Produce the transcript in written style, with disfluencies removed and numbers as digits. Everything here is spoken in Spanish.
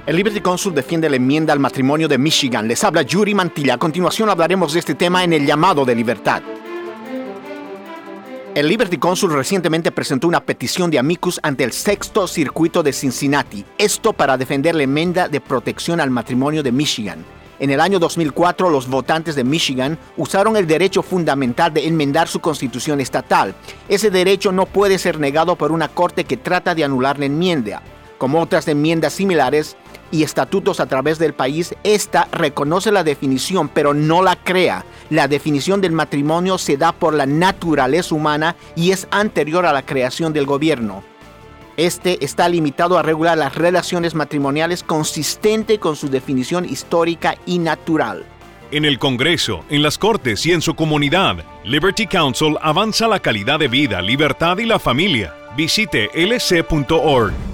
El Liberty Counsel defiende la enmienda al matrimonio de Michigan. Les habla Yuri Mantilla. A continuación hablaremos de este tema en el llamado de libertad. El Liberty Counsel recientemente presentó una petición de amicus ante el Sexto Circuito de Cincinnati. Esto para defender la enmienda de protección al matrimonio de Michigan. En el año 2004, los votantes de Michigan usaron el derecho fundamental de enmendar su constitución estatal. Ese derecho no puede ser negado por una corte que trata de anular la enmienda. Como otras enmiendas similares y estatutos a través del país, esta reconoce la definición, pero no la crea. La definición del matrimonio se da por la naturaleza humana y es anterior a la creación del gobierno. Este está limitado a regular las relaciones matrimoniales consistente con su definición histórica y natural. En el Congreso, en las Cortes y en su comunidad, Liberty Counsel avanza la calidad de vida, libertad y la familia. Visite lc.org.